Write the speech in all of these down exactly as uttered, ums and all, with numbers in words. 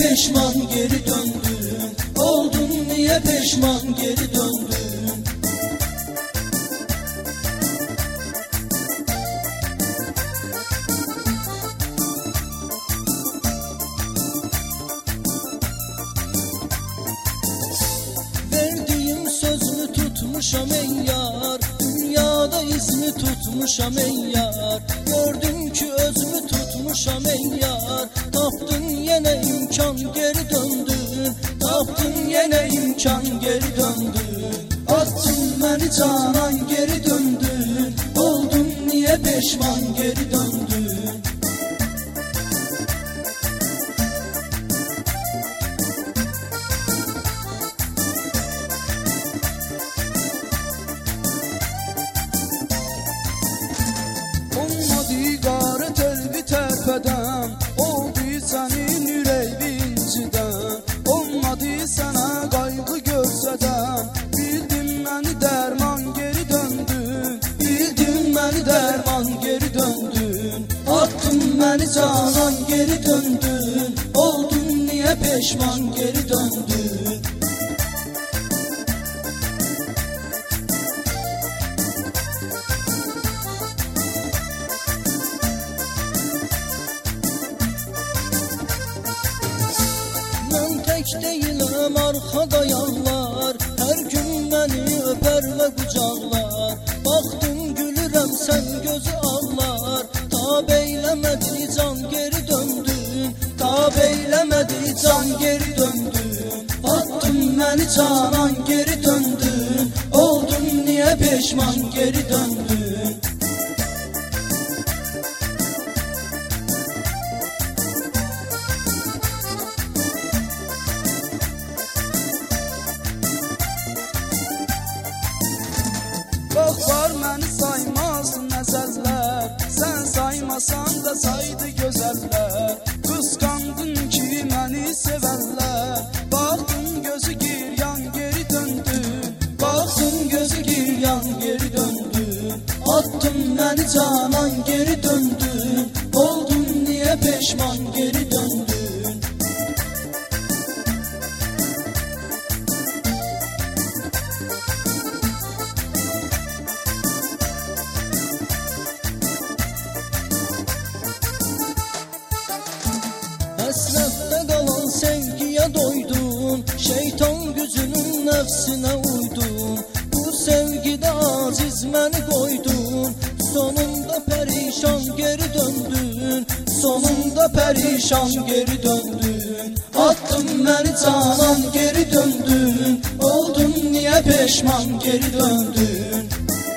peşman geri döndün? Oldun niye peşman geri döndün? Verdiğim sözümü tutmuşam ey yar, dünyada izini tutmuşam ey yar. Gördüm ki özümü tutmuşam ey yar, tapdın yine imkan geri döndün, tapdın yine imkan geri döndün. Attın beni canan geri döndün, oldun niye peşman geri döndün? Olmadı qarət elbi tərpədən, oldu sənin ürək incidən. Olmadı sənə qayğı görsədən, bildin məni dərman geri döndün, Bildin məni dərman geri döndün, attın məni canan geri döndün, oldun niye peşman geri döndün? Mən tək deyiləm arxada yanlar, hər gün məni öpər və qucaqlar. Baxdım gülürəm sən gözü ağlar, tab eyləmədi can geri döndün, tab eyləmədi can geri döndün. Attın məni canan geri döndün, oldun niye peşman geri döndün? Bax var məni saymazsın nəzərlər, sən saymasan da saydı gözəllər. Qısqandın ki məni sevərlər, baxdın gözü giryan geri döndün, Baxdın gözü giryan geri döndün, attın məni canan geri döndün, oldun niye peşman geri döndün? Həsrətdə qalan sevgiyə doydun, şeytan gücünün nəfsinə uydun. Bu sevgidə aciz məni qoydun, sonunda pərişan geri döndün, sonunda pərişan geri döndün. Attın məni canan geri döndün, oldun niye peşman geri döndün?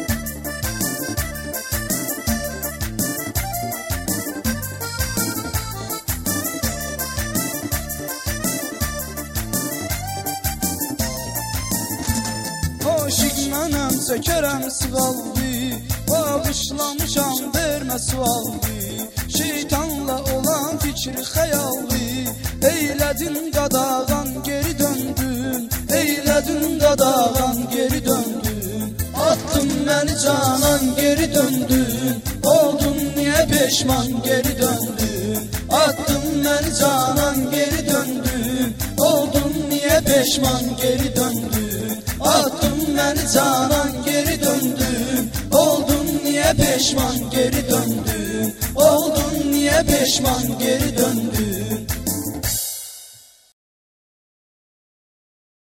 aşiq mənəm çəkərəm sığaldı, bağışlamışam vermə sualdı. Şeytanla olan fikri xəyallı, eylədin qadağan geri döndün, Eylədin qadağan geri döndün, attın məni canan geri döndün, oldun niye peşman geri döndün? Attın məni canan geri döndün, oldun niye peşman geri döndün? Attın məni canan geri döndün, oldun niye peşman geri döndün? Oldun niye peşman geri döndün?